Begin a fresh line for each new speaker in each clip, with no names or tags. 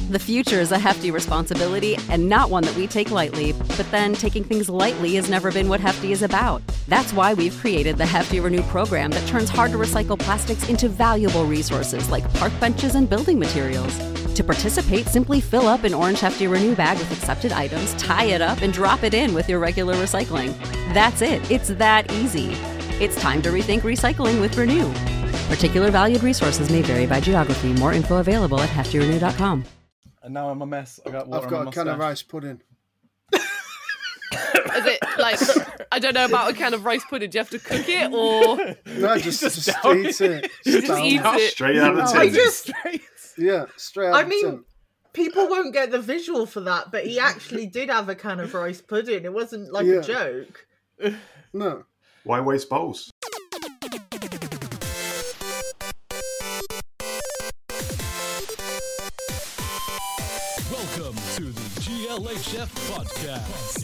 The future is a hefty responsibility and not one that we take lightly, but then taking things lightly has never been what Hefty is about. That's why we've created the Hefty Renew program that turns hard-to-recycle plastics into valuable resources like park benches and building materials. To participate, simply fill up an orange Hefty Renew bag with accepted items, tie it up, and drop it in with your regular recycling. That's it. It's that easy. It's time to rethink recycling with Renew. Particular valued resources may vary by geography. More info available at heftyrenew.com.
And now I'm a mess. I've got
a can of rice pudding.
Is it like, I don't know about a can of rice pudding. Do you have to cook it or?
No, just eat it.
Just eat it.
Straight out of the tin.
Yeah, straight out of the tin.
People won't get the visual for that, but he actually did have a can of rice pudding. It wasn't like a joke.
No.
Why waste bowls?
Welcome to the GLHF podcast.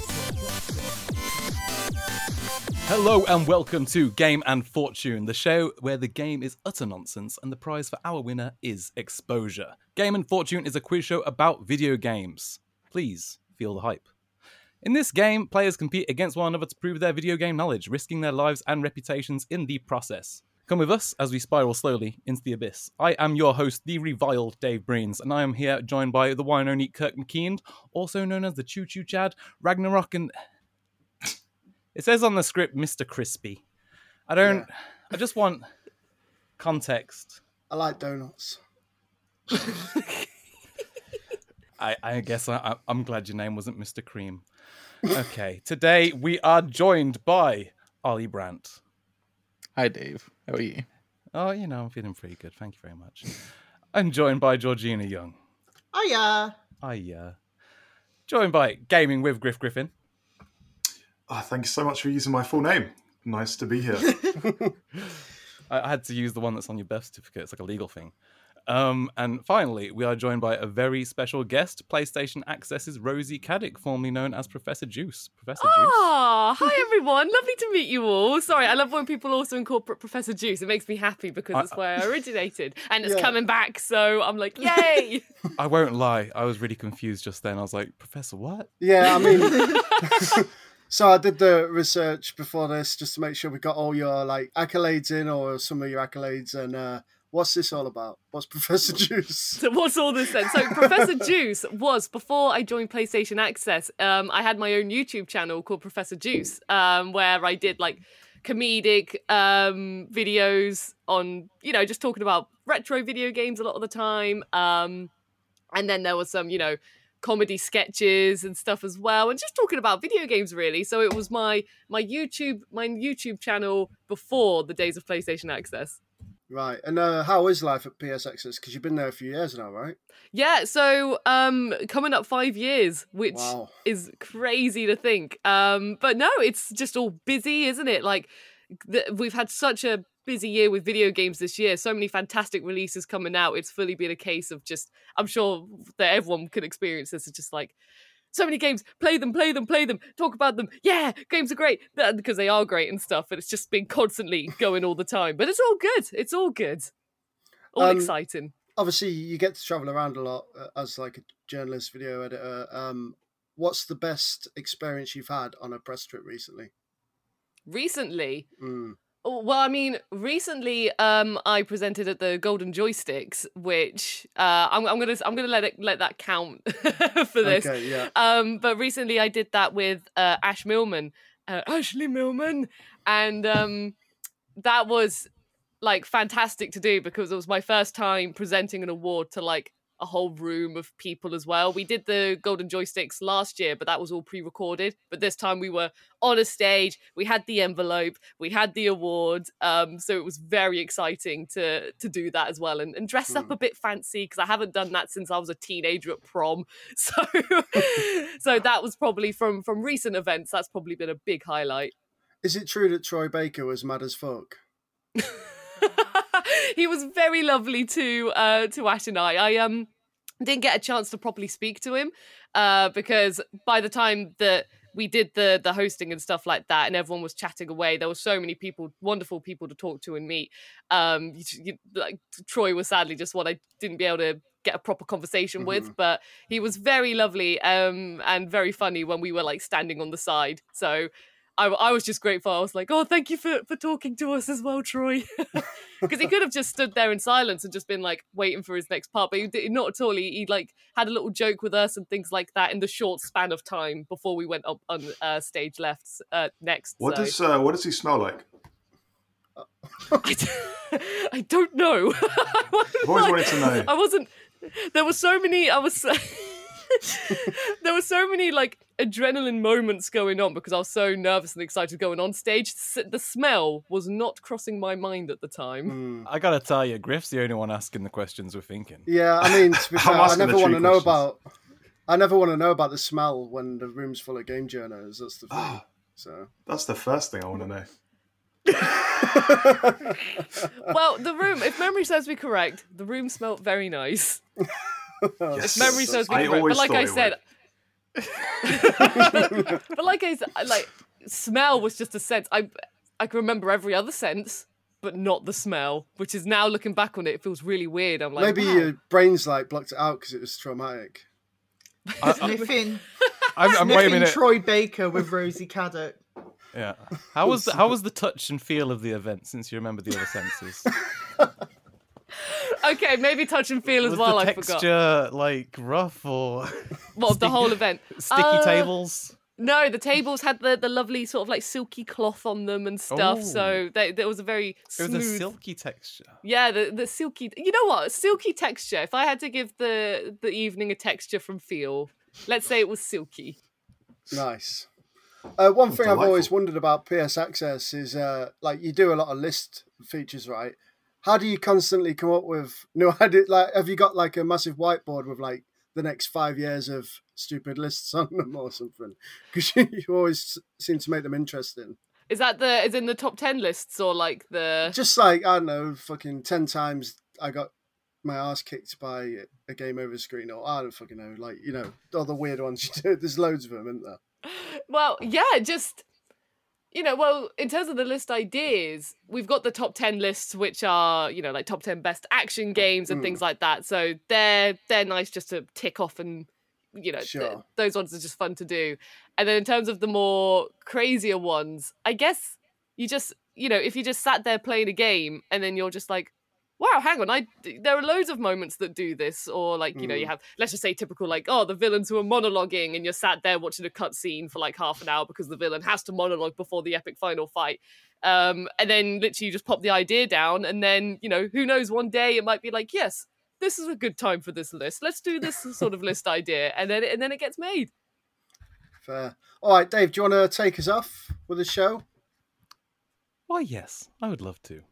Hello and welcome to Game and Fortune, the show where the game is utter nonsense and the prize for our winner is exposure. Game and Fortune is a quiz show about video games. Please feel the hype. In this game, players compete against one another to prove their video game knowledge, risking their lives and reputations in the process. Come with us as we spiral slowly into the abyss. I am your host, the reviled Dave Breens, and I am here joined by the one and only Kirk McKean, also known as the Choo Choo Chad, Ragnarok, and... It says on the script, Mr. Crispy. I just want context.
I like donuts.
I guess I'm glad your name wasn't Mr. Cream. Okay, today we are joined by Ollie Brandt.
Hi, Dave. How are you?
Oh, I'm feeling pretty good. Thank you very much. I'm joined by Georgina Young.
Hiya.
Joined by Gaming with Griff Griffin.
Thank you so much for using my full name. Nice to be here.
I had to use the one that's on your birth certificate. It's like a legal thing. And finally, we are joined by a very special guest, PlayStation Access's Rosie Caddick, formerly known as Professor Juice. Professor Juice.
Hi everyone. Lovely to meet you all. Sorry, I love when people also incorporate Professor Juice. It makes me happy because it's where I originated. And it's coming back, so I'm like, yay!
I won't lie, I was really confused just then. I was like, Professor what?
Yeah, I mean... So I did the research before this just to make sure we got all your accolades in, or some of your accolades, and what's this all about? What's Professor Juice?
So what's all this then? So Professor Juice was, before I joined PlayStation Access, I had my own YouTube channel called Professor Juice, where I did comedic videos on, just talking about retro video games a lot of the time. And then there was some, comedy sketches and stuff as well, and just talking about video games really. So it was my YouTube channel before the days of PlayStation Access.
Right. And how is life at PS Access? Because you've been there a few years now, right?
Yeah, so coming up 5 years, which is crazy to think. But no, it's just all busy, isn't it? We've had such a busy year with video games this year. So many fantastic releases coming out. It's fully been a case of just, I'm sure that everyone can experience this. It's just so many games, play them, talk about them. Yeah, games are great because they are great and stuff. And it's just been constantly going all the time. But it's all good. It's all good. All exciting.
Obviously, you get to travel around a lot as a journalist, video editor. What's the best experience you've had on a press trip recently?
Recently? Well, I mean, recently I presented at the Golden Joysticks, which I'm gonna let that count for this.
Okay, yeah.
But recently I did that with Ashley Millman, and that was fantastic to do because it was my first time presenting an award to a whole room of people as well. We did the Golden Joysticks last year, but that was all pre-recorded. But this time we were on a stage, we had the envelope, we had the award. So it was very exciting to do that as well and dress up a bit fancy because I haven't done that since I was a teenager at prom. So that was probably from recent events, that's probably been a big highlight.
Is it true that Troy Baker was mad as fuck?
He was very lovely to Ash and I didn't get a chance to properly speak to him because by the time that we did the hosting and stuff like that and everyone was chatting away, there were so many people, wonderful people to talk to and meet. Troy was sadly just what I didn't be able to get a proper conversation with. But he was very lovely and very funny when we were like standing on the side. So I was just grateful. I was like, oh, thank you for talking to us as well, Troy. Because he could have just stood there in silence and just been like waiting for his next part, but he did not at all. He like had a little joke with us and things like that in the short span of time before we went up on stage next.
What does he smell like?
I don't know.
I've always wanted to know.
I wasn't. There were so many. There were so many like adrenaline moments going on because I was so nervous and excited going on stage. The smell was not crossing my mind at the time.
I gotta tell you, Griff's the only one asking the questions we're thinking.
Yeah, I mean, to be fair, I never want to know
questions.
I never want to know about the smell when the room's full of game journals. That's the thing. So
That's the first thing I want to know.
Well, the room, if memory serves me correct, the room smelled very nice.
Yes.
If memory serves me
I
correct.
always
But like
thought
I
it
said, but like I said, like smell was just a sense. I can remember every other sense, but not the smell. Which is now looking back on it, it feels really weird. I'm like,
maybe
wow.
your brain's like blocked it out because it was traumatic.
Sniffing
I'm wait a minute.
Troy Baker with Rosie Caddick.
Yeah. How was the touch and feel of the event since you remember the other senses?
Okay, maybe touch and feel as
Was
well.
the
I forgot.
texture like rough or
What of the whole event?
sticky tables?
No, the tables had the lovely sort of like silky cloth on them and stuff. So there was a very
It
smooth.
was a silky texture.
Yeah, the silky. You know what? Silky texture. If I had to give the evening a texture from feel, let's say it was silky.
Nice. One thing I've
delightful.
always wondered about PS Access is like you do a lot of list features, right? How do you constantly come up with new ideas? Like, have you got like a massive whiteboard with like the next 5 years of stupid lists on them or something? Because you always seem to make them interesting.
Is that is in the top 10 lists or like the?
Just like, I don't know, fucking 10 times I got my ass kicked by a game over screen, or I don't fucking know, like, you know, all the weird ones you do. There's loads of them, isn't there?
Well, yeah, just. You know, well, in terms of the list ideas, we've got the top 10 lists, which are, you know, like top 10 best action games and things like that. So they're nice just to tick off and, you know,
Sure.
those ones are just fun to do. And then in terms of the more crazier ones, I guess you just, you know, if you just sat there playing a game and then you're just like, wow, hang on, there are loads of moments that do this. Or like, you know, you have, let's just say typical like, oh, the villains who are monologuing and you're sat there watching a cutscene for like half an hour because the villain has to monologue before the epic final fight. And then literally you just pop the idea down and then, you know, who knows, one day it might be like, yes, this is a good time for this list. Let's do this sort of list idea. And then it gets made.
Fair. All right, Dave, do you want to take us off with the show?
Why, yes, I would love to.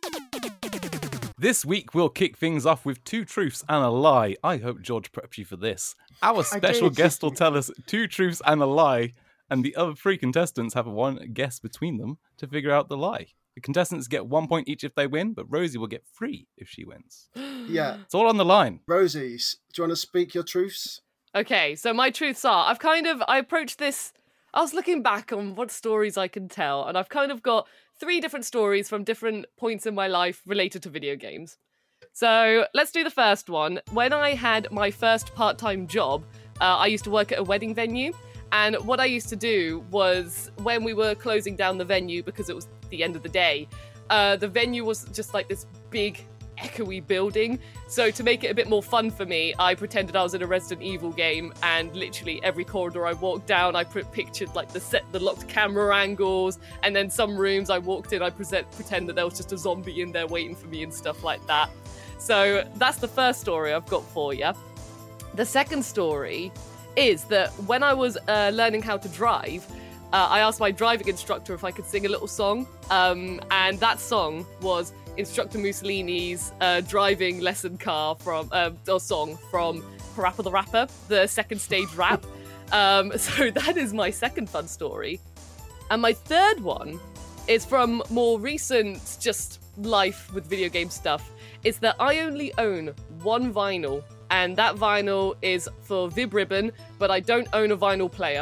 This week, we'll kick things off with 2 truths and a lie. I hope George prepped you for this. Our special
did.
guest will tell us 2 truths and a lie, and the other 3 contestants have one guess between them to figure out the lie. The contestants get 1 point each if they win, but Rosie will get 3 if she wins.
Yeah.
It's all on the line.
Rosie, do you want to speak your truths?
Okay, so my truths are, I approached this, I was looking back on what stories I can tell, and I've kind of got 3 different stories from different points in my life related to video games. So let's do the first one. When I had my first part-time job, I used to work at a wedding venue, and what I used to do was when we were closing down the venue because it was the end of the day, the venue was just like this big echoey building. So to make it a bit more fun for me, I pretended I was in a Resident Evil game, and literally every corridor I walked down, I pictured like the locked camera angles, and then some rooms I walked in, I pretend that there was just a zombie in there waiting for me and stuff like that. So that's the first story I've got for you. The second story is that when I was learning how to drive, I asked my driving instructor if I could sing a little song, and that song was Instructor Mussolini's driving lesson car song from Parappa the Rapper, the second stage rap. So that is my second fun story. And my third one is from more recent just life with video game stuff. It's that I only own 1 vinyl, and that vinyl is for Vib Ribbon, but I don't own a vinyl player.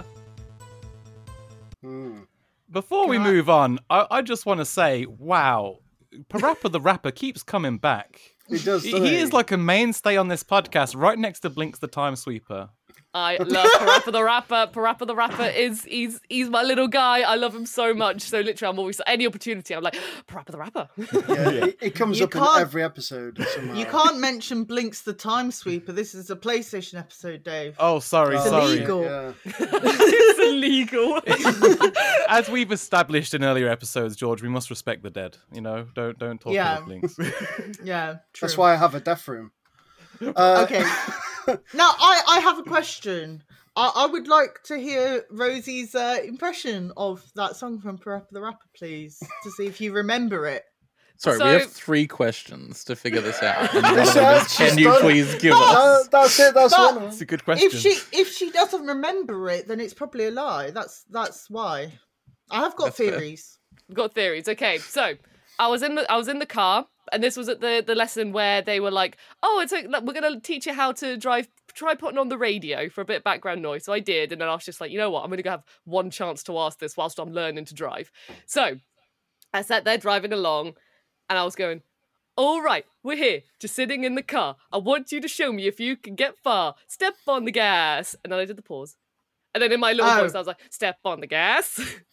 Before we move on, I just want to say, wow, Parappa the Rapper keeps coming back.
He does. Doesn't
He is like a mainstay on this podcast, right next to Blinks the Time Sweeper.
I love Parappa the Rapper. Parappa the Rapper he's my little guy. I love him so much. So literally, I'm always any opportunity. I'm like Parappa the Rapper.
Yeah, it comes
You
up in
can't-
every episode. Somehow.
You can't mention Blinks the Time Sweeper. This is a PlayStation episode, Dave.
Oh, sorry,
It's
sorry.
illegal.
Yeah.
It's illegal.
As we've established in earlier episodes, George, we must respect the dead. You know, don't talk
Yeah.
about Blinks.
Yeah, true.
That's why I have a deaf room.
Okay. Now, I have a question. I would like to hear Rosie's impression of that song from Parappa the Rapper, please, to see if you remember it.
Sorry,
So-
we have 3 questions to figure this out. And one of
This
them is,
is
can you
done.
please give us?
That's it. That's
But-
one.
It's a good question.
If she doesn't remember it, then it's probably a lie. That's why. I have got
That's fair.
theories.
We've got theories. Okay, so I was in the car, and this was at the lesson where they were like, "Oh, it's like we're gonna teach you how to drive. Try putting on the radio for a bit of background noise." So I did, and then I was just like, you know what? I'm gonna go have one chance to ask this whilst I'm learning to drive. So I sat there driving along, and I was going, "All right, we're here, just sitting in the car. I want you to show me if you can get far. Step on the gas." And then I did the pause. And then in my little voice, I was like, "Step on the gas.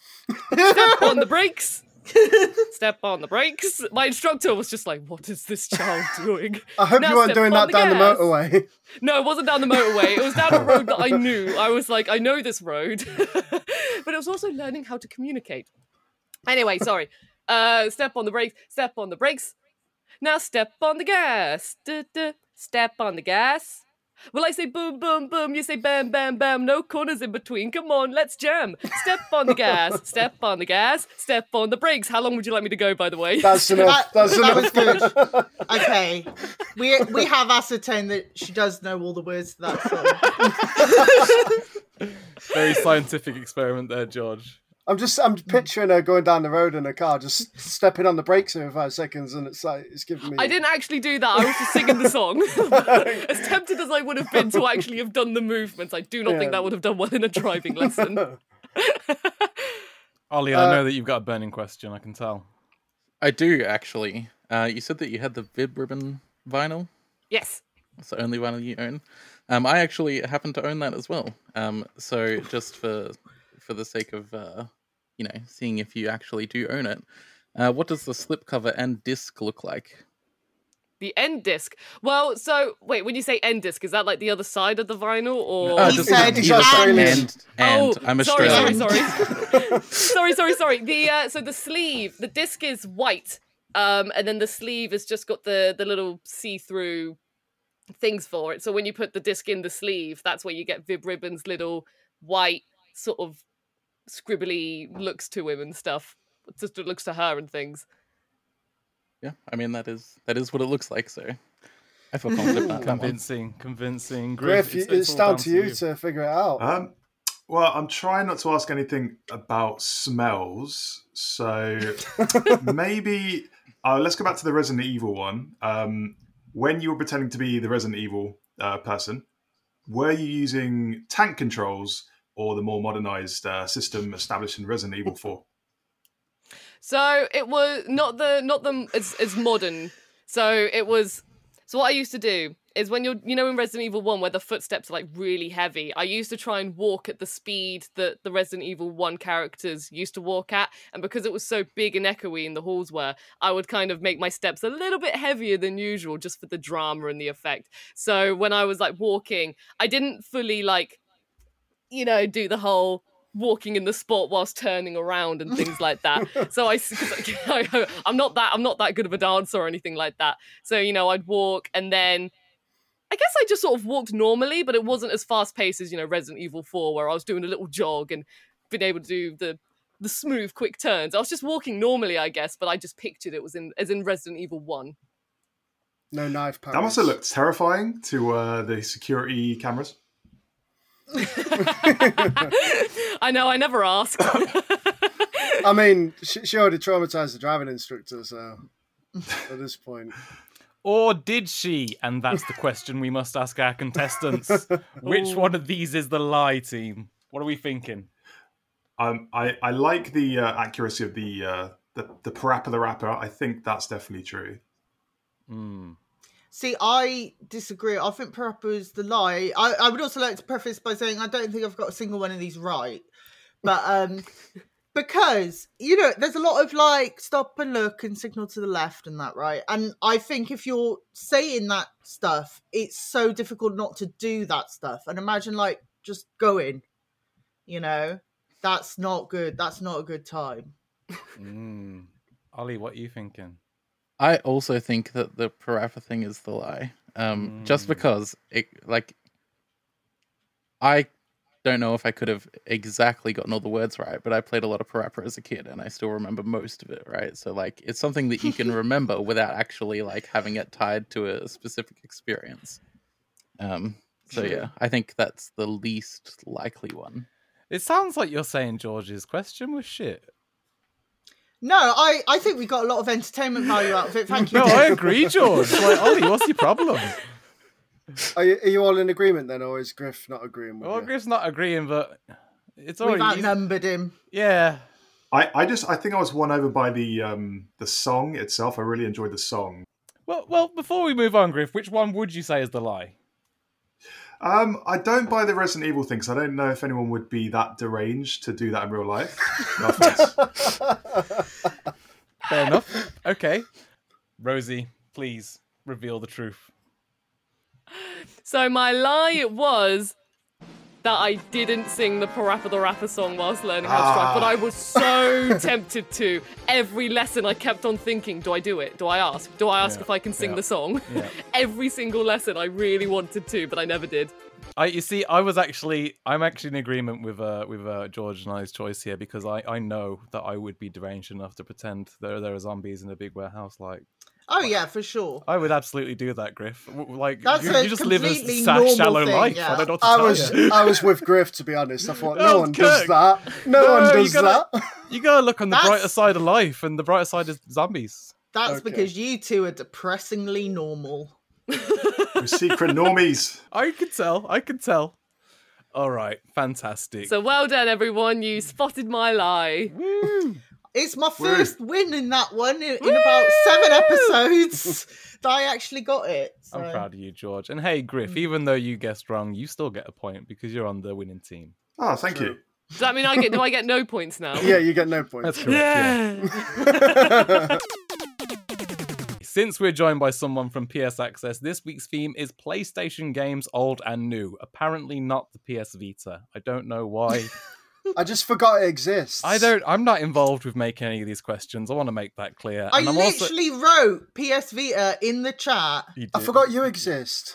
Step on the brakes. Step on the brakes." My instructor was just like, "What is this child doing?"
I hope
Now
you weren't
step
doing
on
that down the
gas.
motorway.
No, it wasn't down the motorway. It was down a road that I knew. I was like, I know this road. But it was also learning how to communicate. Anyway, sorry. Step on the brakes. Step on the brakes. Now step on the gas. Duh. Step on the gas. Well, I say boom, boom, boom. You say bam, bam, bam. No corners in between. Come on, let's jam. Step on the gas. Step on the gas. Step on the brakes. How long would you like me to go, by the way?
That's enough. That's
That
enough.
was good. Okay, we have ascertained that she does know all the words to that song.
Very scientific experiment there, George.
I'm picturing her going down the road in a car, just stepping on the brakes every 5 seconds, and it's giving me.
I didn't actually do that. I was just singing the song. As tempted as I would have been to actually have done the movements, I do not think that would have done well in a driving lesson.
Ollie, I know that you've got a burning question, I can tell.
I do, actually. You said that you had the Vib Ribbon vinyl.
Yes.
It's the only vinyl you own. I actually happen to own that as well. So just for the sake of, seeing if you actually do own it, what does the slipcover and disc look like?
The end disc. Well, so wait, when you say end disc, is that like the other side of the vinyl, or?
He said
he's
and.
Australian.
And I'm
sorry,
Australian.
sorry. So the sleeve, the disc is white, and then the sleeve has just got the little see-through things for it. So when you put the disc in the sleeve, that's where you get Vib Ribbon's little white sort of scribbly looks to him and stuff. Just looks to her and things.
Yeah, I mean that is what it looks like. So I feel confident about that one.
Convincing.
Griff, it's
all
down to you to figure it out.
Well, I'm trying not to ask anything about smells, so maybe let's go back to the Resident Evil one. When you were pretending to be the Resident Evil person, were you using tank controls or the more modernized system established in Resident Evil 4?
So it was not the as modern. So it was. So what I used to do is when in Resident Evil 1 where the footsteps are like really heavy, I used to try and walk at the speed that the Resident Evil 1 characters used to walk at, and because it was so big and echoey in the halls were, I would kind of make my steps a little bit heavier than usual just for the drama and the effect. So when I was like walking, I didn't fully do the whole walking in the spot whilst turning around and things like that. So I'm not that good of a dancer or anything like that. So I'd walk, and then I guess I just sort of walked normally, but it wasn't as fast paced as Resident Evil 4, where I was doing a little jog and being able to do the smooth quick turns. I was just walking normally, I guess, but I just pictured it was as in Resident Evil 1.
No knife powers.
That must have looked terrifying to the security cameras.
I know, I never asked.
I mean, she already traumatized the driving instructor, so at this point.
Or did she? And that's the question we must ask our contestants. Which one of these is the lie, team? What are we thinking?
I like the accuracy of the Parappa the Rapper. I think that's definitely true.
See, I disagree. I think Parappa is the lie. I would also like to preface by saying I don't think I've got a single one of these right. But because, there's a lot of like stop and look and signal to the left and that, right? And I think if you're saying that stuff, it's so difficult not to do that stuff. And imagine like just going, that's not good. That's not a good time.
Ollie, what are you thinking?
I also think that the Parappa thing is the lie. Just because I don't know if I could have exactly gotten all the words right, but I played a lot of Parappa as a kid and I still remember most of it, right? So like it's something that you can remember without actually like having it tied to a specific experience. So yeah, I think that's the least likely one.
It sounds like you're saying George's question was shit.
No, I think we got a lot of entertainment value out of it. Thank you.
No,
Dave.
I agree, George. Like, Ollie, what's your problem?
Are you all in agreement then, or is Griff not agreeing with
Well,
you?
Griff's not agreeing, but it's
We've
already...
outnumbered him.
Yeah.
I think I was won over by the song itself. I really enjoyed the song.
Well, before we move on, Griff, which one would you say is the lie?
I don't buy the Resident Evil thing, because I don't know if anyone would be that deranged to do that in real life. No offense.
Fair enough. Okay. Rosie, please reveal the truth.
So my lie was that I didn't sing the Parappa the Rapper song whilst learning how to drive, but I was so tempted to. Every lesson I kept on thinking, do I do it? Do I ask? Do I ask if I can sing the song?
Yeah.
Every single lesson I really wanted to, but I never did.
I'm actually in agreement with George and I's choice here, because I know that I would be deranged enough to pretend there are zombies in a big warehouse. Like,
Oh yeah, for sure.
I would absolutely do that, Griff. Like,
That's
you
a
just live a
completely
sad,
normal
shallow
thing,
life.
yeah.
I don't know what to tell you.
I was with Griff, to be honest. I thought no
Oh,
one does
Kirk.
that. No one does that.
You gotta look on the
That's-
brighter side of life, and the brighter side is zombies.
That's
Okay.
because you two are depressingly normal.
We're secret normies.
I can tell. All right, fantastic.
So well done, everyone. You spotted my lie.
Woo.
It's my first win in that one in about 7 episodes that I actually got it. So.
I'm proud of you, George. And hey, Griff, even though you guessed wrong, you still get a point because you're on the winning team.
Oh, thank you.
Does that mean do I get no points now?
Yeah, you get no points.
That's correct. Yeah. Since we're joined by someone from PS Access, this week's theme is PlayStation games old and new. Apparently not the PS Vita. I don't know why.
I just forgot it exists.
I'm not involved with making any of these questions. I want to make that clear.
I
And I'm
literally wrote PS Vita in the chat.
You
I
did.
forgot you exist.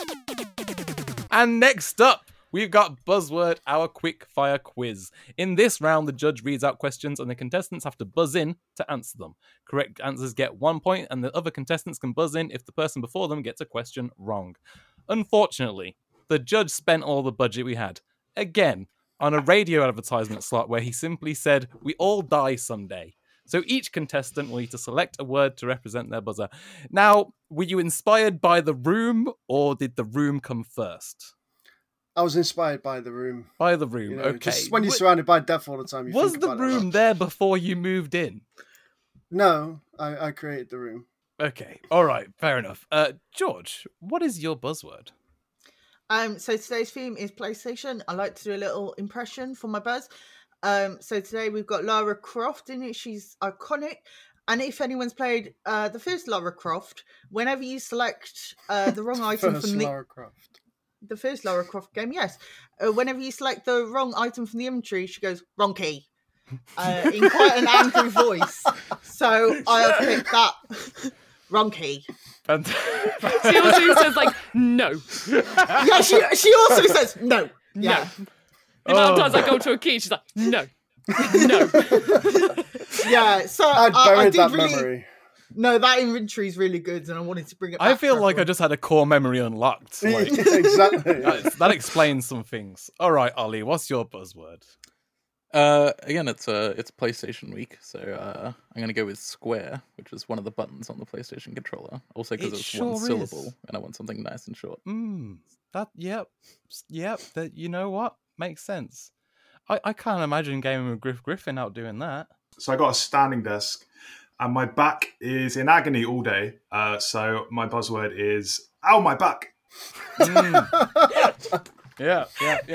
And next up, we've got Buzzword, our quick fire quiz. In this round, the judge reads out questions and the contestants have to buzz in to answer them. Correct answers get 1 point, and the other contestants can buzz in if the person before them gets a question wrong. Unfortunately, the judge spent all the budget we had. Again, on a radio advertisement slot where he simply said, "We all die someday." So each contestant will need to select a word to represent their buzzer. Now, were you inspired by The Room, or did The Room come first?
I was inspired by The Room.
By The Room,
You know,
okay.
Just when you're surrounded by death all the time, you
Was
think
The
about it a
Room
lot.
there before you moved in?
No, I created The Room.
Okay, all right, fair enough. George, what is your buzzword?
So today's theme is PlayStation. I like to do a little impression for my buzz. So today we've got Lara Croft in it. She's iconic. And if anyone's played the first Lara Croft, whenever you select the wrong item
First
from
Lara Croft.
the first Lara Croft game, yes. Whenever you select the wrong item from the inventory, she goes, wrong key. In quite an angry voice. So I have picked that wrong key.
And
She also says like no.
Yeah, she also says no. Yeah.
The amount of times I go to a key, she's like no. No.
Yeah. So
I'd
I
buried
did
that
really
memory.
no, that inventory is really good and I wanted to bring it back.
I feel
for
like I
everyone.
just had a core memory unlocked. Like,
Exactly.
that explains some things. All right, Ollie, what's your buzzword?
Again, it's PlayStation Week, so I'm going to go with square, which is one of the buttons on the PlayStation controller. Also because
It
it's
sure
one
is.
syllable, and I want something nice and short.
Yep. That, you know what, makes sense. I can't imagine gaming with Griffin out doing that.
So I got a standing desk. and my back is in agony all day. So my buzzword is "ow, my back."
Yeah.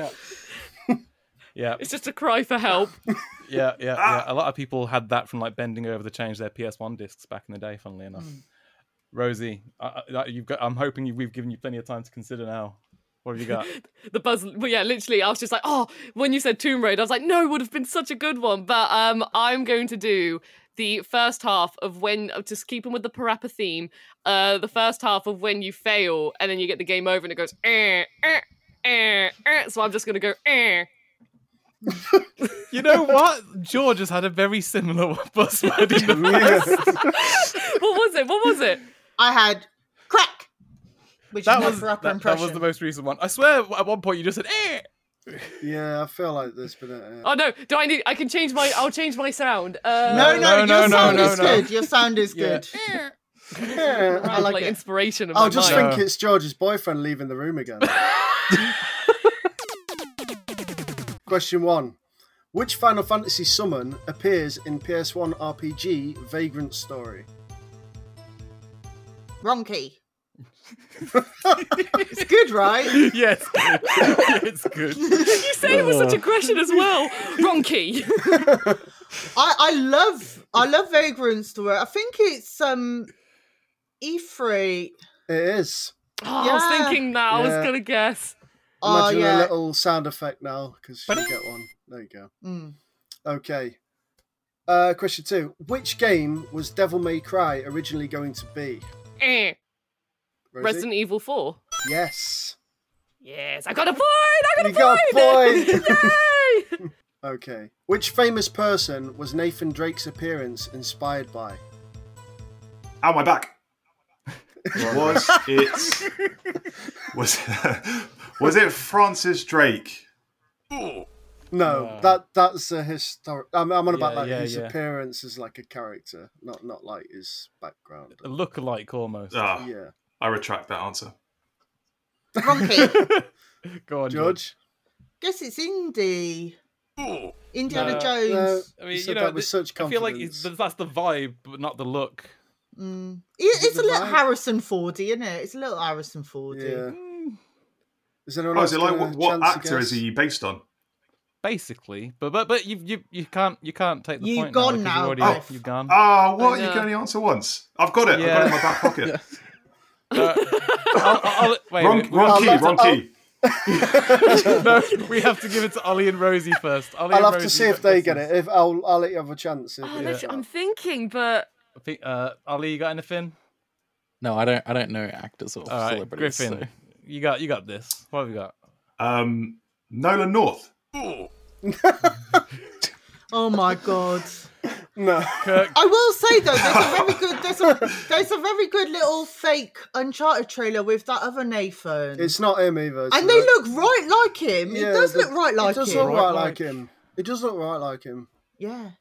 It's just a cry for help.
Yeah. A lot of people had that from like bending over to change their PS1 discs back in the day. Funnily enough, Rosie, I'm hoping we've given you plenty of time to consider now. What have you got?
The buzz. Well, yeah, literally, I was just like, oh, when you said Tomb Raider, I was like, no, it would have been such a good one. But I'm going to do the first half of when, just keeping with the Parappa theme, the first half of when you fail and then you get the game over and it goes, so I'm just going to go,
You know what? George has had a very similar buzzword in the past.
What was it?
I had crack, which
That
is
was
my Parappa
that
impression.
was the most recent one. I swear, at one point you just said "eh."
Yeah, I feel like there's been a...
Oh no! I can change my. I'll change my sound.
No, your sound is good. Your sound is good.
Yeah,
I like inspiration. Of
I'll
my
just
mind.
think it's George's boyfriend leaving the room again. Question 1. Which Final Fantasy summon appears in PS1 RPG Vagrant Story?
Wrong key. It's good, right?
Yes, it's good.
You say it with such aggression as well. Wrong key.
I love Vagrant Story. I think it's E3.
It is.
Oh, I was
Yeah.
thinking that. I was
Yeah.
gonna guess.
Imagine
yeah.
a little sound effect now, because you get one. There you go.
Mm.
Okay. Question 2. Which game was Devil May Cry originally going to be?
Eh.
Rosie?
Resident Evil 4.
Yes.
Yes, I got a point.
You got a point.
Yay!
Okay. Which famous person was Nathan Drake's appearance inspired by?
Ow, my back. Was it Francis Drake?
No, that's a historic. I'm on about like his
yeah.
appearance as like a character, not like his background.
A look-alike almost.
Ah,
Yeah.
I retract that answer.
Wrong key.
Go on,
George.
Guess it's Indy. Indiana
No.
Jones.
I mean,
You said that with such
I feel like
confidence.
that's the vibe, but not the look.
It's
it
a little
the vibe?
Harrison Fordy, isn't it? It's a little Harrison Fordy.
Yeah. Is anyone
Oh,
else
is it like
got a
what
chance to
actor is
guess?
he based on?
Basically, but you can't take the
You've
point
gone
now.
now,
Because
Biff.
you've gone.
Ah, what?
I
You
know.
can only answer once. I've got it. I've got it in my back pocket.
Wait,
Wrong key.
No, we have to give it to Ollie and Rosie first. Ollie
I'll
and
have
Rosie
to see if they get
guesses.
it. If I'll let you have a chance. If
I'm thinking, but
Ollie, you got anything?
No, I don't know actors or
All right,
celebrities.
Griffin,
so-
you got this. What have you got?
Nolan North.
Oh my god.
No.
Kirk.
I will say though, there's a very good little fake Uncharted trailer with that other Nathan.
It's not him either.
And they look right like him. It does look right like
It does
him.
look right like him. It does look right like him.
Yeah.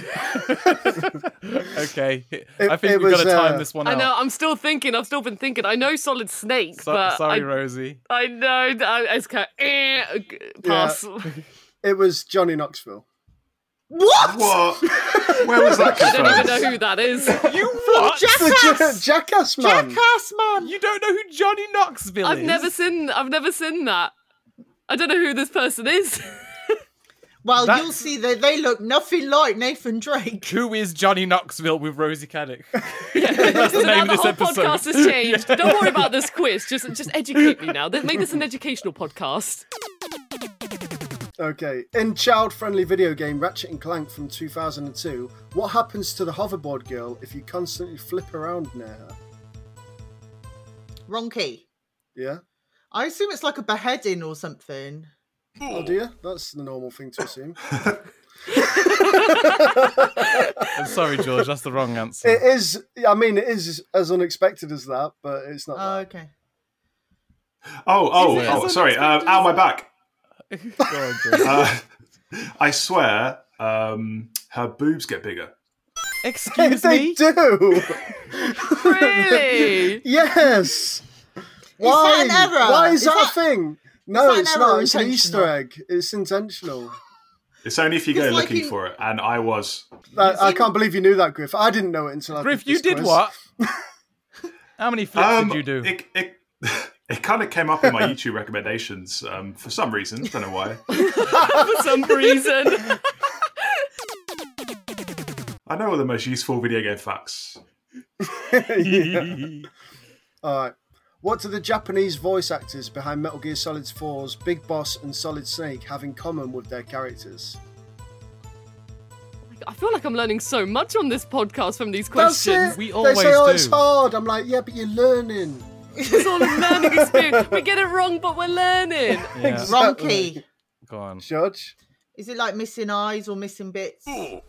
Okay, I
It
think we've got
was,
to time this one
I
out.
know. I'm still thinking. I've still been thinking. I know Solid Snake, but
Sorry, Rosie.
I know. It's kind of, pass.
It was Johnny Knoxville.
What?
What? Where was that
I don't even
confirmed?
know who that is.
You what?
Jackass!
Jackass man.
Jackass, man!
You don't know who Johnny Knoxville
I've
is?
never seen that. I don't know who this person is.
Well,
That's-
you'll see that they look nothing like Nathan Drake.
Who is Johnny Knoxville with Rosie Caddick?
That's
the name
now
of
the
this
whole
episode.
podcast has changed. Don't worry about this quiz. Just educate me now. Make this an educational podcast.
Okay. In child-friendly video game Ratchet & Clank from 2002, what happens to the hoverboard girl if you constantly flip around near her?
Wrong key.
Yeah?
I assume it's like a beheading or something.
Oh dear, that's the normal thing to assume.
I'm sorry, George, that's the wrong answer.
It is, I mean, it is as unexpected as that, but it's not
Oh,
that.
okay.
Sorry. Out my back.
Go on, George.
I swear, her boobs get bigger.
Excuse
They
me?
do!
Really?
Yes! Why?
that an error?
Why is
Is
that a
that-
thing? No,
that an
it's
error
not.
or
It's an
intentional?
Easter egg. It's intentional.
It's only if you go
It's like
looking
in-
for it, and I was.
I can't believe you knew that, Griff. I didn't know it until I
Griff,
did
you
this
did
quiz.
what? How many flips did you do?
It kind of came up in my YouTube recommendations for some reason. Don't know why.
For some reason.
I know all the most useful video game facts.
Yeah. All right. What do the Japanese voice actors behind Metal Gear Solid 4's Big Boss and Solid Snake have in common with their characters?
I feel like I'm learning so much on this podcast from these
That's
questions.
it.
We
They
always
say, "Oh,
do.
it's hard." I'm like, "Yeah, but you're learning."
It's all a learning experience. We get it wrong, but we're learning.
Yeah.
Ronky.
Go on.
Judge.
Is it like missing eyes or missing bits?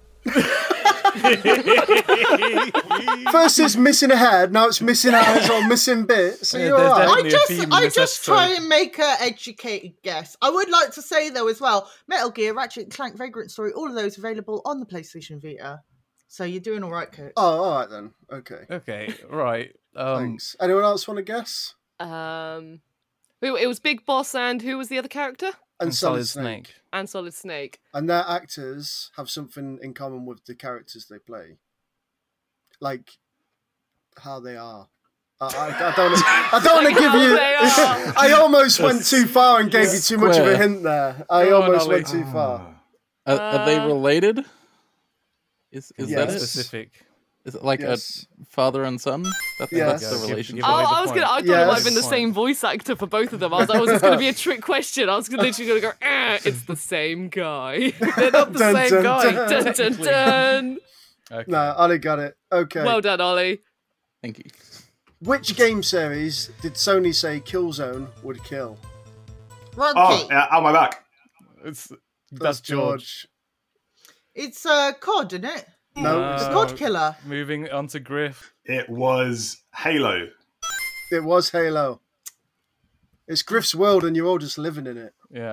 First it's missing a head, now it's missing eyes or missing bits. So
Yeah,
you're
there's
alright.
definitely a theme in
I
this
just try
episode.
and make an educated guess. I would like to say though as well, Metal Gear, Ratchet and Clank, Vagrant Story, all of those available on the PlayStation Vita. So you're doing all right, Kurt.
Oh, all right then. Okay.
Okay, right.
Thanks. Anyone else want to guess?
It was Big Boss and who was the other character?
And Solid Snake.
And Solid Snake.
And their actors have something in common with the characters they play. Like how they are. I don't want to give
How
you.
they are.
I almost went too far and gave you too much of a hint there. I
Go on,
almost
Ollie.
went too far.
Are they related? Is that
Yes.
it?
Specific.
Is it like
Yes.
a father and son? That's
Yes.
the
Give-
relationship.
give away the
I was
point.
gonna. I thought it might have been the
Yes.
same voice actor for both of them. I was like, was this gonna be a trick question? I was literally gonna go, it's the same guy.
They're not the
Dun,
same
dun,
guy.
dun.
Dun, dun,
technically.
dun.
Okay.
No, Ollie got it. Okay.
Well done, Ollie.
Thank you.
Which game series did Sony say Killzone would kill?
Ronky.
Oh, yeah, on my back.
That's George.
It's COD, isn't it?
No,
The
it's
COD
not.
killer.
Moving on to Griff.
It was Halo.
It was Halo. It's Griff's world and you're all just living in it.
Yeah.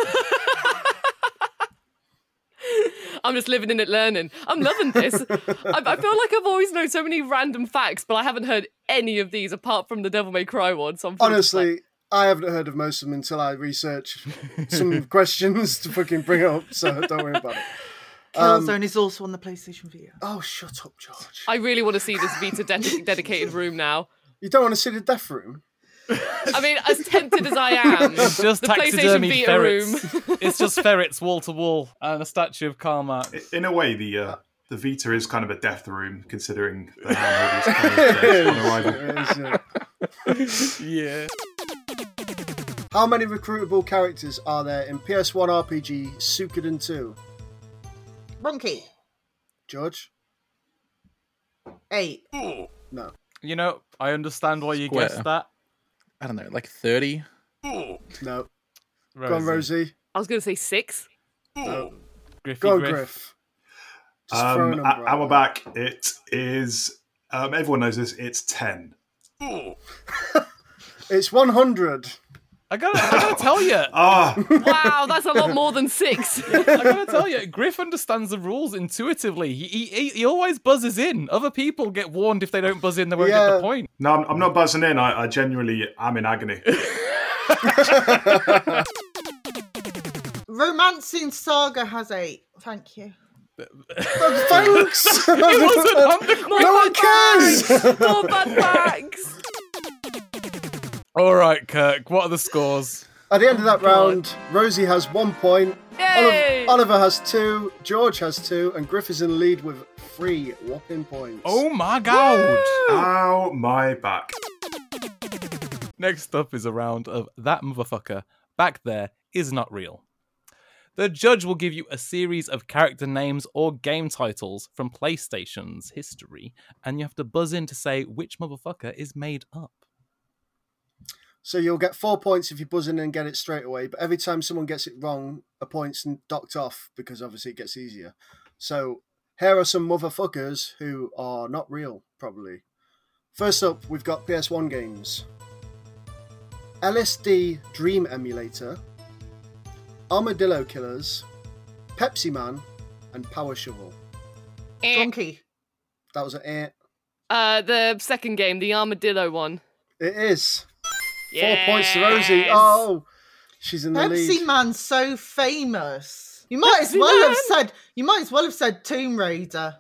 I'm just living in it, learning. I'm loving this. I feel like I've always known so many random facts, but I haven't heard any of these apart from the Devil May Cry one. So I'm feeling just
Honestly, I haven't heard of most of them until I research some questions to fucking bring up, so don't worry about it.
Killzone is also on the PlayStation Vita.
Oh, shut up, George.
I really want to see this Vita dedicated room now.
You don't want to see the death room?
I mean, as tempted as I am,
It's just
the PlayStation
taxidermy
Vita
ferrets.
room.
It's just ferrets wall to wall and a statue of Karl Marx.
In a way, the Vita is kind of a death room, considering the handheld is kind of dead on arrival.
It is,
Yeah.
How many recruitable characters are there in PS1 RPG Suikoden 2?
Ronky.
George?
8.
No.
You know, I understand why you
Square.
guessed that.
I don't know, like 30?
No.
Rosie.
Go on, Rosie.
I was going to say 6.
No.
Griffy
Go on,
Griff.
Griff. Just throw a number out
At my
there.
back, it is. Everyone knows this. It's 10.
It's 100.
I gotta tell you.
Ah,
Wow, that's a lot more than 6.
I gotta tell you, Griff understands the rules intuitively. He always buzzes in. Other people get warned if they don't buzz in, they won't get
Yeah.
the point.
no, I'm not buzzing in. I genuinely am in agony.
Romancing Saga has 8. Thank you.
Thanks!
It wasn't on the
No one cares!
More bad facts.
All right, Kirk. What are the scores?
At the end of that round, Rosie has 1 point,
Yay!
Oliver has 2, George has 2, and Griff is in the lead with 3 whopping points.
Oh my god!
Ow, my back.
Next up is a round of That Motherfucker Back There Is Not Real. The judge will give you a series of character names or game titles from PlayStation's history, and you have to buzz in to say which motherfucker is made up.
So you'll get 4 points if you buzz in and get it straight away, but every time someone gets it wrong, a point's docked off because obviously it gets easier. So here are some motherfuckers who are not real, probably. First up, we've got PS1 games. LSD Dream Emulator, Armadillo Killers, Pepsi Man, and Power Shovel.
Ronky.
That was an 8.
The second game, the armadillo one.
It is. 4
Yes.
points to Rosie. Oh, she's in the lead.
Pepsi Man's so famous. You might as well
Man.
have said. You might as well have said Tomb Raider.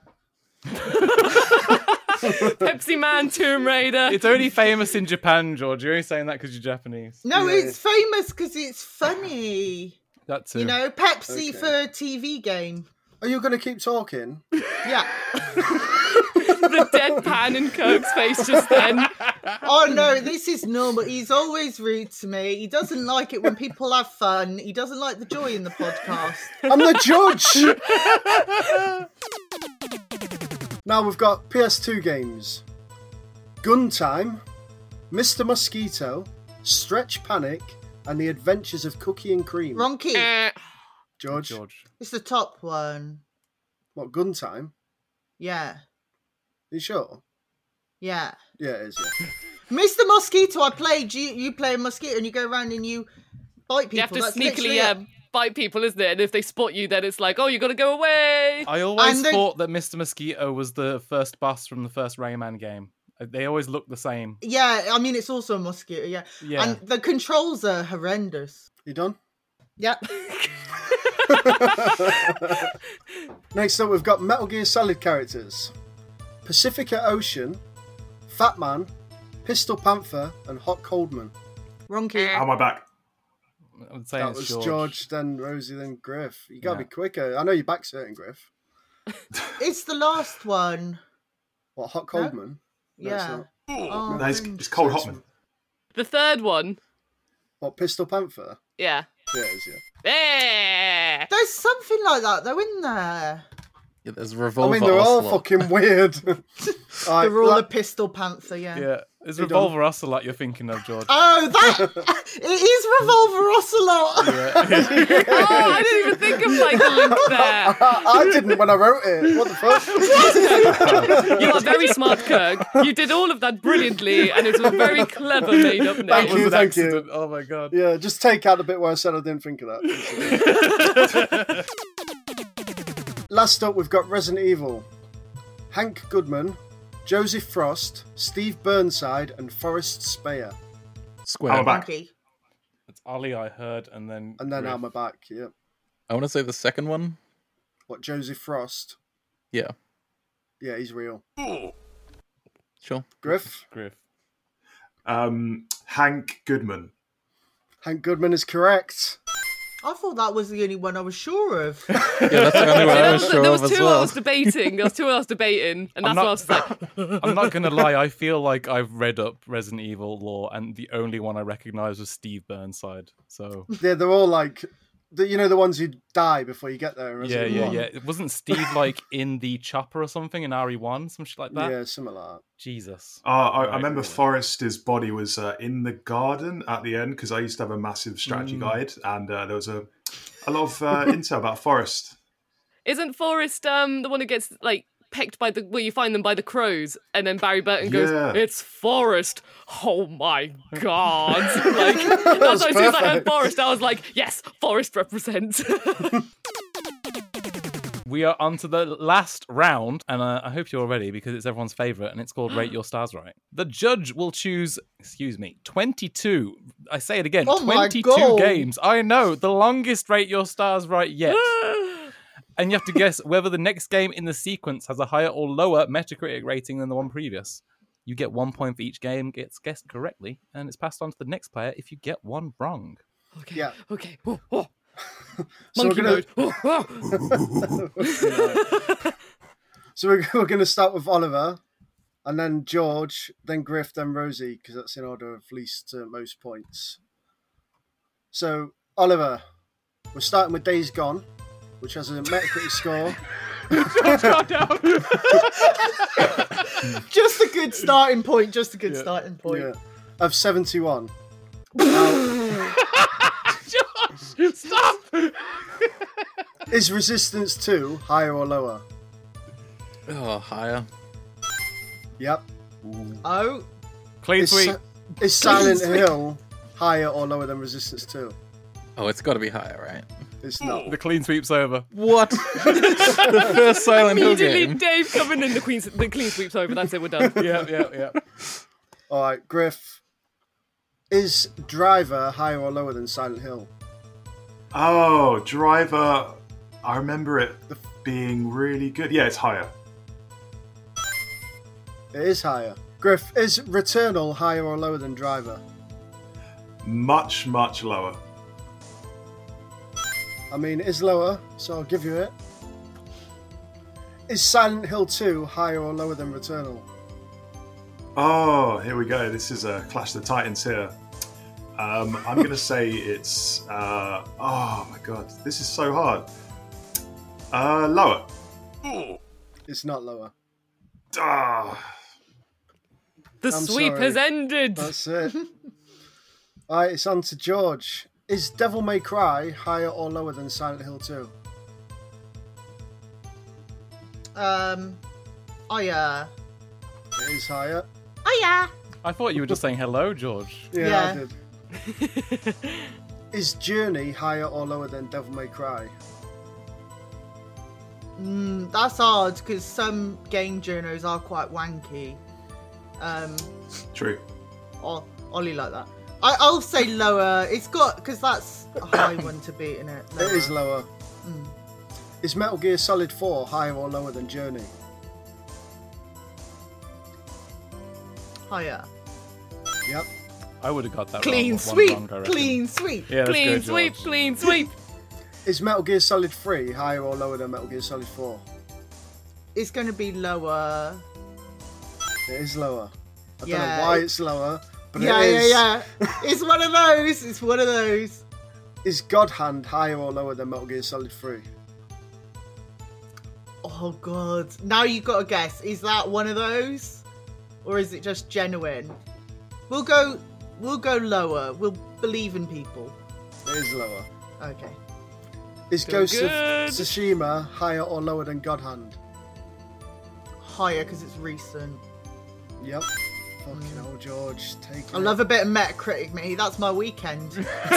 Pepsi Man, Tomb Raider.
It's only famous in Japan, George. You're only saying that because you're Japanese.
No,
Yeah.
it's famous because it's funny.
That too.
You know, Pepsi
Okay.
for TV game.
Are you going to keep talking?
Yeah.
The deadpan in Kirk's face just then.
Oh no, this is normal. He's always rude to me. He doesn't like it when people have fun. He doesn't like the joy in the podcast.
I'm the judge! Now we've got PS2 games. Gun Time, Mr. Mosquito, Stretch Panic, and The Adventures of Cookie and Cream.
Wrong key.
George.
It's the top one.
What, Gun Time?
Yeah.
You sure?
Yeah.
Yeah, it is, yeah.
Mr. Mosquito, I played. You play a mosquito and you go around and you bite people.
You have to
That's
sneakily
literally it.
bite people, isn't it? And if they spot you, then it's like, oh, you got to go away.
I always
And then-
thought that Mr. Mosquito was the first boss from the first Rayman game. They always look the same.
Yeah, I mean, it's also a mosquito, yeah.
Yeah.
And the controls are horrendous.
You done?
Yep.
Next up, we've got Metal Gear Solid characters. Pacifica Ocean, Fat Man, Pistol Panther, and Hot Coldman.
Wrong key.
How am I back?
I would say
That
it's
was George, then Rosie, then Griff. You gotta
Yeah.
be quicker. I know your back's hurting, Griff.
It's the last one.
What, Hot Coldman? No, it's
Yeah.
not.
Oh,
No, it's Cold Hotman.
The third one.
What, Pistol Panther?
Yeah.
Yeah, it is, yeah.
Yeah.
There's something like that though in there.
Yeah, there's
I
Revolver
mean, they're all
Ocelot.
fucking weird. Alright,
They're all
la-
a Pistol Panther, yeah.
Yeah. It's
You
Revolver Ocelot you're thinking of, George.
Oh, that it is Revolver Ocelot.
Oh, I didn't even think of like the link there.
I didn't when I wrote it. What the fuck?
You are very smart, Kirk. You did all of that brilliantly, and it's a very clever made-up name.
Thank
That was
you,
an
thank you.
accident. Oh my god.
Yeah, just take out the bit where I said I didn't think of that. Last up, we've got Resident Evil. Hank Goodman, Joseph Frost, Steve Burnside, and Forrest Speyer.
Square.
I'm back.
Monkey.
It's Ali I heard, and then
And then
Griff.
I'm back, yeah.
I want to say the second one.
What, Joseph Frost?
Yeah,
Yeah, he's real.
sure.
Griff?
Griff.
Hank Goodman.
Hank Goodman is correct.
I thought that was the only one I was sure of.
Yeah, that's the only one I was sure
There
of
was
as
two I
well.
was debating. There was two I was debating, and
I'm
that's what I
not-
was like.
I'm not gonna lie, I feel like I've read up Resident Evil lore, and the only one I recognise was Steve Burnside. So
Yeah, they're all like, the ones who die before you get there. in
yeah,
Resident
yeah,
Evil.
yeah. It wasn't Steve like in the chopper or something in RE1, some shit like that.
Yeah, something like that.
Jesus.
I
Right,
remember
yeah.
Forrest's body was in the garden at the end because I used to have a massive strategy guide, and there was a lot of intel about Forrest.
Isn't Forrest the one who gets like pecked by where you find them by the crows, and then Barry Burton goes,
Yeah.
"It's Forrest." Oh my god! Like that's why as soon as I heard
perfect.
Forrest, I was like, "Yes, Forrest represents."
We are on to the last round, and I hope you're ready because it's everyone's favourite, and it's called Rate Your Stars Right. The judge will choose, 22. I say it again,
Oh my
22
God.
games. I know, the longest Rate Your Stars Right yet. And you have to guess whether the next game in the sequence has a higher or lower Metacritic rating than the one previous. You get 1 point for each game gets guessed correctly, and it's passed on to the next player if you get one wrong.
Okay.
Yeah.
Okay. Oh, oh.
So
Monkey
we're
mode. Oh, oh.
So we're going to start with Oliver, and then George, then Griff, then Rosie, because that's in order of least to most points. So, Oliver, we're starting with Days Gone, which has a Metacritic score.
Just a good starting point. Just a good starting point.
Yeah, of 71. Now,
Stop!
is Resistance 2 higher or lower?
Oh, higher.
Yep.
Oh,
Clean
Is,
sweep.
is Silent Hill higher or lower than Resistance 2?
Oh, it's got to be higher, right?
It's not.
The clean sweep's over.
What? The first Silent Hill
Immediately,
game.
Dave coming in. The clean sweep's over. That's it. We're done.
Yeah.
All right, Griff. Is Driver higher or lower than Silent Hill?
Oh, Driver. I remember it being really good. Yeah, it's higher.
It is higher. Griff, is Returnal higher or lower than Driver?
Much, much lower.
I mean, it is lower, so I'll give you it. Is Silent Hill 2 higher or lower than Returnal?
Oh, here we go. This is a Clash of the Titans here. I'm going to say it's... oh my god, this is so hard. Lower.
It's not lower.
Ah.
The
I'm
sweep
sorry.
has ended.
That's it. Alright, it's on to George. Is Devil May Cry higher or lower than Silent Hill 2?
Hiya.
It is higher.
Hiya.
I thought you were just saying hello, George.
Yeah, I did. Is Journey higher or lower than Devil May Cry?
That's hard because some game journos are quite wanky.
True.
Ollie like that. I'll say lower. It's got because that's a high one to beat, isn't it?
It is lower. Is Metal Gear Solid 4 higher or lower than Journey?
Higher.
Yep.
I would have got that
Clean
wrong,
sweep.
one wrong, I reckon.
Clean sweep.
Yeah, let's
Clean
go,
sweep,
George.
clean sweep.
Is Metal Gear Solid 3 higher or lower than Metal Gear Solid 4?
It's going to be lower.
It is lower. I don't
Yeah.
know why it's lower, but
Yeah,
it is.
yeah. It's one of those. It's one of those.
Is God Hand higher or lower than Metal Gear Solid 3?
Oh god. Now you've got to guess. Is that one of those? Or is it just genuine? We'll go lower. We'll believe in people.
It is lower.
Okay.
Is
Good,
Ghost of
good.
Tsushima higher or lower than God Hand?
Higher because it's recent.
Yep. Fucking hell, George. Take it.
I love a bit of Metacritic, me. That's my weekend.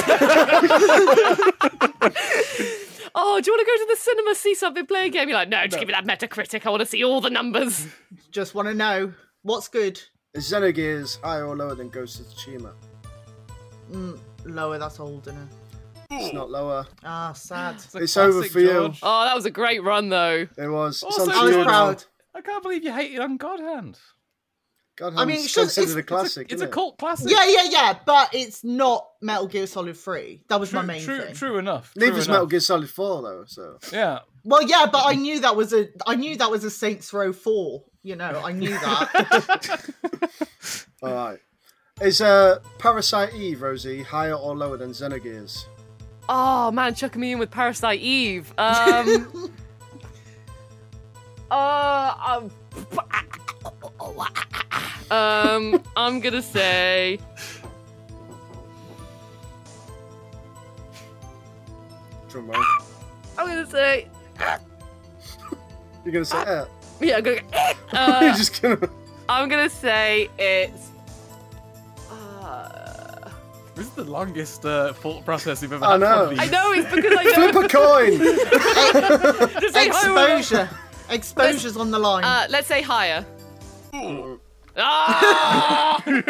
Oh, do you want to go to the cinema, see something, play a game? You're like, no, just give me that Metacritic. I want to see all the numbers.
Just want to know what's good.
Is Xenogears higher or lower than Ghost of Tsushima?
Lower. That's old, isn't it?
It's not lower.
Ah, sad.
a
It's over
classic,
for you.
George.
Oh, that was a great run, though.
It was. It's
Also,
on to
I was
you now.
proud.
I can't believe you hated on God Hand.
God
I mean,
Hand's
it's just-
considered a
it's
classic.
It's
isn't
a
it?
cult classic.
Yeah, but it's not Metal Gear Solid 3. That was my main thing.
True enough.
Neither's
true
Metal
enough.
Gear Solid 4 though. So
Yeah.
Well, yeah, but I knew that was a Saints Row 4. You know, I knew that.
all right. Is Parasite Eve, Rosie, higher or lower than Xenogears?
Oh, man, chucking me in with Parasite Eve. I'm gonna say
Drum roll.
I'm gonna say
You're gonna say
yeah, I'm gonna
You're just gonna.
I'm gonna say it's
This is the longest thought process you've ever
I
had.
know.
for these.
I know it's because I know
Flip a coin.
just say higher.
Exposure's on the line.
Let's say higher. Ah! No!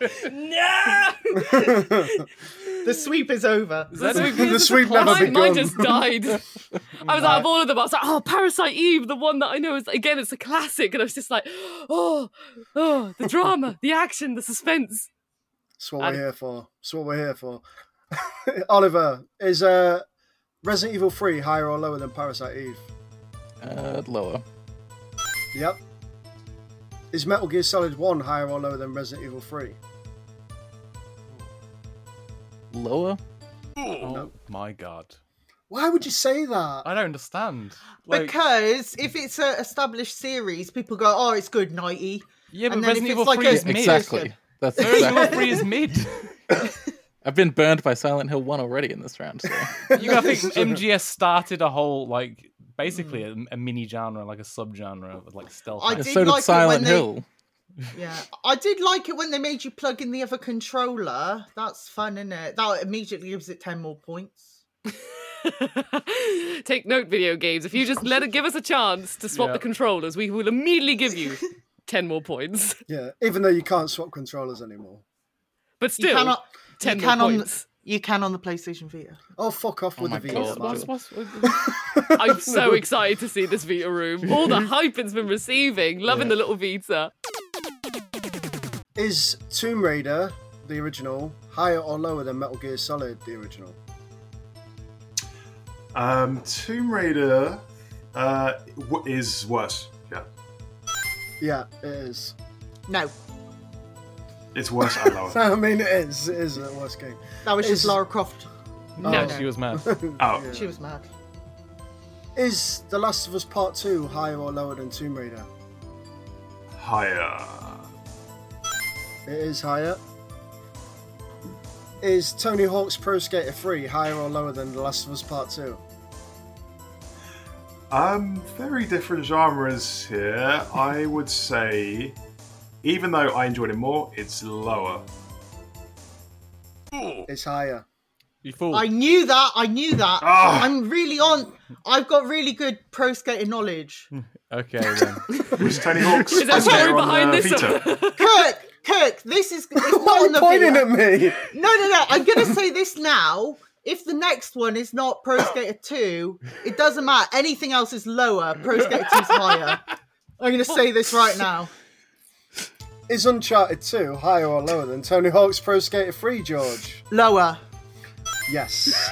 The sweep is over.
The sweep never
Mine
begun.
just died. I was out of all of them. I was like, oh, Parasite Eve, the one that I know is, again, it's a classic. And I was just like, oh, the drama, the action, the suspense.
That's what we're here for. That's what we're here for. Oliver, is Resident Evil 3 higher or lower than Parasite Eve?
Lower.
Yep. Is Metal Gear Solid 1 higher or lower than Resident Evil 3?
Lower?
Oh my god.
Why would you say that?
I don't understand. Like,
Because if it's an established series, people go, oh, it's good, 90.
yeah, but
and then
Resident
if
Evil
it's
3
like
is
a-
mid.
Exactly. That's
Resident Evil 3
exactly.
is mid.
I've been burned by Silent Hill 1 already in this round, so.
You gotta think MGS started a whole, like, basically a mini genre, like a subgenre of like stealth.
I
Yeah,
did
so did
like it
Silent
when they-
Hill.
Yeah, I did like it when they made you plug in the other controller. That's fun, isn't it? That immediately gives it 10 more points.
Take note, video games. If you just give us a chance to swap
Yeah.
the controllers, we will immediately give you 10 more points.
Yeah, even though you can't swap controllers anymore.
But still, 10
you
more
can on
points.
You can on the PlayStation Vita.
Oh, fuck off with
my
the Vita.
God.
man.
I'm so excited to see this Vita room. All the hype it's been receiving. Loving the little Vita.
Is Tomb Raider, the original, higher or lower than Metal Gear Solid, the original?
Tomb Raider is worse. Yeah.
Yeah, it is.
No,
It's worse and lower.
I mean, it is. It is a worse game.
that was just
Is-
Lara Croft.
No.
She was mad.
Oh,
She was mad.
Is The Last of Us Part 2 higher or lower than Tomb Raider?
higher.
It is higher. Is Tony Hawk's Pro Skater 3 higher or lower than The Last of Us Part 2?
Very different genres here. I would say, even though I enjoyed it more, it's lower.
It's higher.
You fool.
I knew that.
Ah.
I'm really on. I've got really good Pro Skater knowledge.
Okay then.
Was Tony Hawk's
Is there a
Pro Skater
story
on
behind this?
Vita?
Kirk, this is it's
Why
not
are
on
you
the
pointing
Vita.
at me?
No. I'm going to say this now. If the next one is not Pro Skater 2, it doesn't matter. Anything else is lower. Pro Skater 2 is higher. I'm going to say this right now.
Is Uncharted 2 higher or lower than Tony Hawk's Pro Skater 3, George?
Lower.
Yes.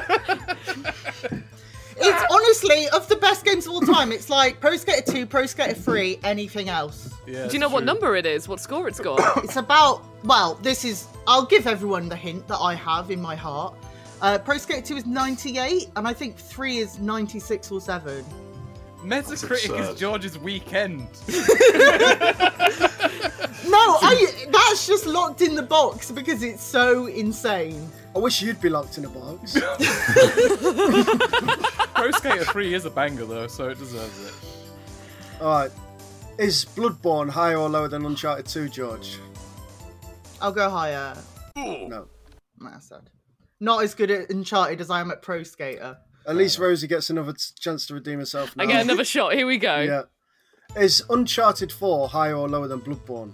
It's honestly, of the best games of all time, it's like Pro Skater 2, Pro Skater 3, anything else.
Yeah,
Do you know what number it is? What score it's got?
It's about, well, I'll give everyone the hint that I have in my heart. Pro Skater 2 is 98, and I think 3 is 96 or 7.
Metacritic
absurd.
is George's weekend.
No, that's just locked in the box because it's so insane.
I wish you'd be locked in a box.
Pro Skater 3 is a banger though, so it deserves it.
Alright. Is Bloodborne higher or lower than Uncharted 2, George?
I'll go higher.
No.
Nah, sad. Not as good at Uncharted as I am at Pro Skater.
At least Rosie gets another chance to redeem herself now.
I get another shot. Here we go.
Yeah. Is Uncharted 4 higher or lower than Bloodborne?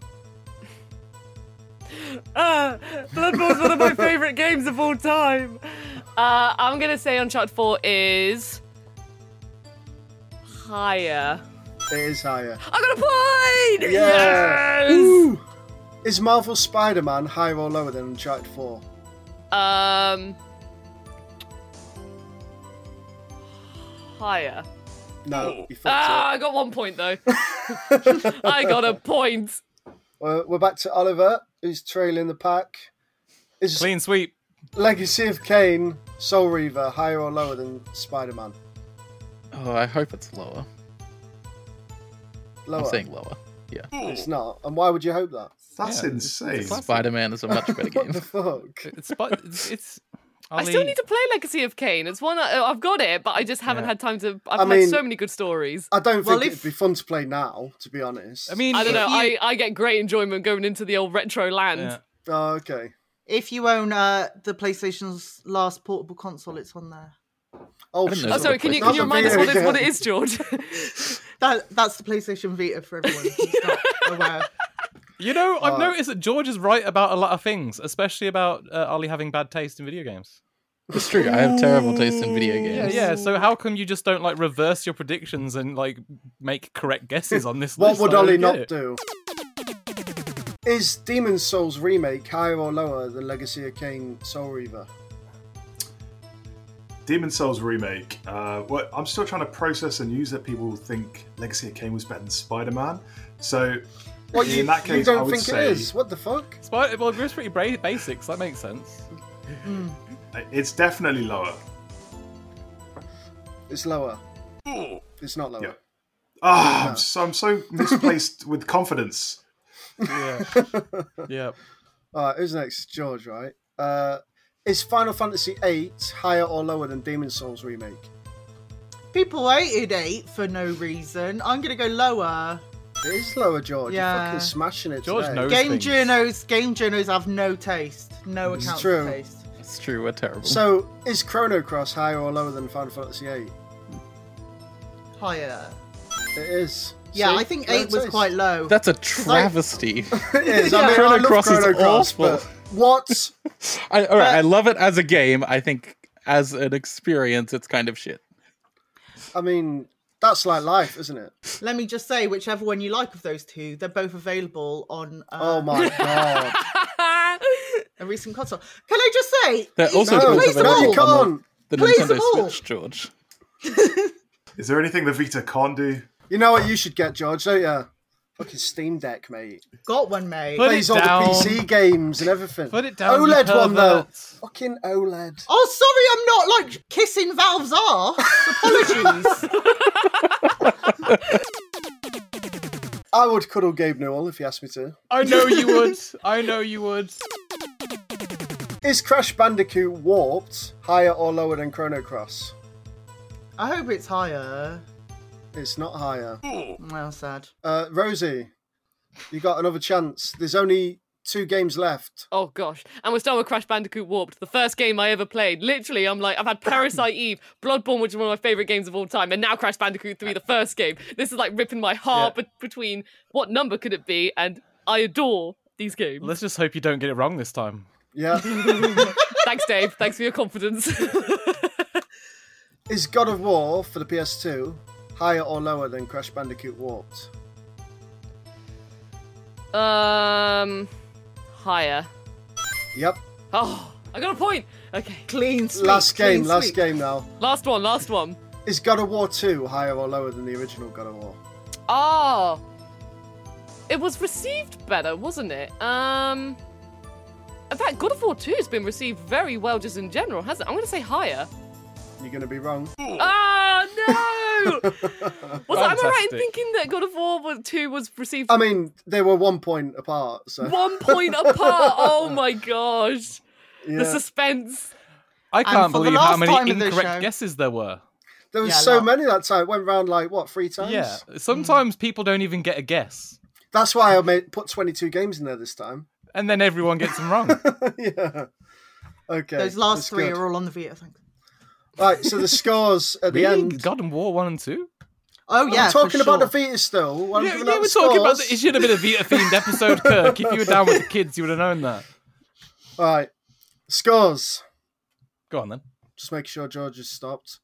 Bloodborne's one of my favourite games of all time. I'm going to say Uncharted 4 is higher.
It is higher.
I got a point!
Yeah.
Yes!
Ooh. Is Marvel Spider-Man higher or lower than Uncharted 4?
Higher.
No, you fucked
I got 1 point though. I got a point.
it. We're back to Oliver, who's trailing the pack. Is
Clean sweep.
Legacy of Kain, Soul Reaver higher or lower than Spider-Man?
Oh, I hope it's lower.
Lower.
I'm saying lower. Yeah.
It's not. And why would you hope that?
That's
Yeah,
insane.
Spider-Man is a much better
What
game.
the fuck?
It's
I still need to play Legacy of Kain. It's one I've got it, but I just haven't
Yeah.
had time to.
I
I've
mean-
had so many good stories.
I don't
Well,
think
if-
it'd be fun to play now, to be honest.
I mean,
I don't know.
If you-
I get great enjoyment going into the old retro land.
yeah.
Oh, okay.
If you own the PlayStation's last portable console, it's on there.
Oh,
I didn't
shit.
know
Oh, sorry. Can you
Not the
remind us
video
what it
game.
is, George?
That's the PlayStation Vita for everyone who's not aware.
You know, I've noticed that George is right about a lot of things, especially about Ollie having bad taste in video games.
It's true. I have terrible taste in video
Yeah,
games.
yeah. So how come you just don't like reverse your predictions and like make correct guesses on this
What
list?
would
I don't
Ollie
get
not
it.
do? Is Demon's Souls remake higher or lower than Legacy of Kain Soul Reaver?
Demon's Souls remake. Well, I'm still trying to process the news that people think Legacy of Kain was better than Spider-Man. So,
What,
in that case,
you
I
don't
would
think
say
it is? What the fuck?
Well, it was pretty basics. That makes sense.
it's definitely lower.
It's lower. It's not lower.
Yeah. I'm so misplaced with confidence.
Yeah. Yeah.
Alright, who's next? George, right? Is Final Fantasy VIII higher or lower than Demon's Souls remake?
People hated 8 for no reason. I'm going to go lower.
It is lower, George.
Yeah.
You're fucking smashing it
George
today.
knows.
Game
things.
journos have no taste. No
It's
account
true.
for taste.
It's true. We're terrible.
So, is Chrono Cross higher or lower than Final Fantasy VIII?
Higher.
It is.
Yeah,
See?
I think
No
8 was
taste.
quite low.
That's a travesty.
It is. I mean, I
Chrono
love
Cross is
Chrono Cross,
awful.
but What?
All right, I love it as a game. I think as an experience, it's kind of shit.
I mean, that's like life, isn't it?
Let me just say, whichever one you like of those two, they're both available on
Oh my god.
a recent console. Can I just say,
They're also
No,
both
no,
available
you
on
can't.
the
Please
Nintendo
them all.
Switch, George.
Is there anything the Vita can't do?
You know what you should get, George, don't you? Fucking Steam Deck, mate.
got one, mate.
Put
Plays
it
all
down.
the PC games and everything.
Put it down, you
OLED one though.
pervert.
Fucking OLED.
Oh, sorry, I'm not like kissing Valve's arse. Apologies.
I would cuddle Gabe Newell if you asked me to.
I know you would. I know you would.
Is Crash Bandicoot Warped higher or lower than Chrono Cross?
I hope it's higher.
It's not higher.
Well, sad.
Rosie, you got another chance. There's only 2 games left.
Oh gosh, and we're starting with Crash Bandicoot Warped, the first game I ever played. Literally, I've had Parasite Eve, Bloodborne, which is one of my favourite games of all time, and now Crash Bandicoot 3, the first game. This is like ripping my heart between what number could it be, and I adore these games.
Let's just hope you don't get it wrong this time.
Yeah.
Thanks, Dave. Thanks for your confidence.
Is God of War for the PS2 higher or lower than Crash Bandicoot Warped?
Higher.
Yep.
Oh, I got a point. Okay.
Clean sweep.
Last
clean
game
sweep.
now.
Last one.
Is God of War 2 higher or lower than the original God of War?
Oh. It was received better, wasn't it? In fact, God of War 2 has been received very well just in general, hasn't it? I'm going to say higher.
You're going to be wrong.
Oh, no! Am I right in
Fantastic.
thinking that God of War 2 was received
I mean, they were 1 point apart, so
1 point apart? Oh my gosh.
yeah.
The suspense.
I can't
for the
believe how
last
many
time of this
incorrect
show-
guesses there were.
There was
Yeah,
so
lot.
many that time. It went round like, what, 3 times?
Yeah. Sometimes people don't even get a guess.
That's why I put 22 games in there this time.
And then everyone gets them wrong.
Yeah. Okay.
Those last
that's
3
good.
are all on the Vita, thanks.
Right, so the scores at the
Really?
end.
God of War 1 and 2?
Oh, yeah,
I'm talking
for
about
sure.
the Vita still. While I'm
Yeah,
giving out
we're
the
talking about
scores.
it should have been a Vita-themed episode, Kirk. If you were down with the kids, you would have known that.
All right. Scores.
Go on, then.
Just making sure George has stopped.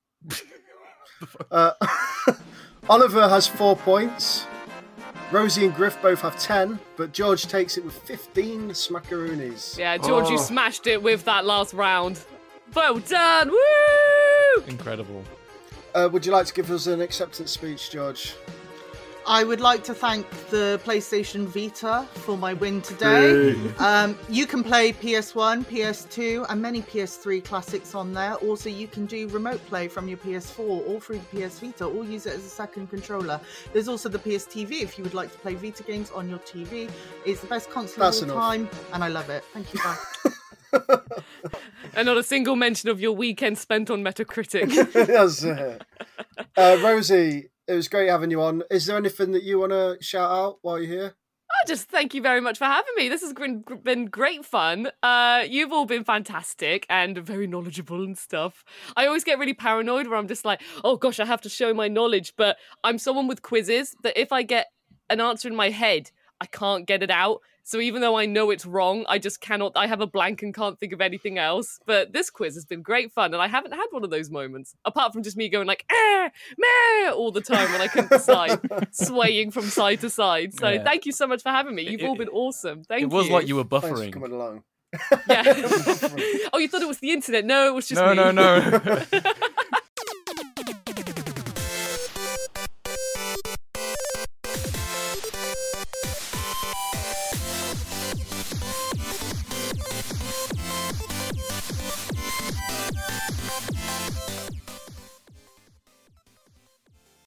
Oliver has 4 points. Rosie and Griff both have 10, but George takes it with 15 smackaroonies.
Yeah, George, you
Oh.
smashed it with that last round. Well done! Woo!
Incredible.
Would you like to give us an acceptance speech, George?
I would like to thank the PlayStation Vita for my win today. You can play PS1, PS2, and many PS3 classics on there. Also, you can do remote play from your PS4 or through the PS Vita, or use it as a second controller. There's also the PS TV if you would like to play Vita games on your TV. It's the best console
That's
of all
enough.
time, and I love it. Thank you, bye.
And not a single mention of your weekend spent on Metacritic.
That's it. Rosie, it was great having you on. Is there anything that you want to shout out while you're here?
Just thank you very much for having me. This has been great fun. You've all been fantastic and very knowledgeable and stuff. I always get really paranoid where I'm just like, oh gosh, I have to show my knowledge. But I'm someone with quizzes that if I get an answer in my head, I can't get it out. So even though I know it's wrong, I just cannot, I have a blank and can't think of anything else. But this quiz has been great fun, and I haven't had one of those moments. Apart from just me going like, meh, all the time when I couldn't decide, swaying from side to side. So
Yeah.
thank you so much for having me. You've all been awesome. Thank you.
It was like you were
Thanks for
buffering.
coming along.
Yeah. Oh, you thought it was the internet? No, it was just
No,
me.
no, no.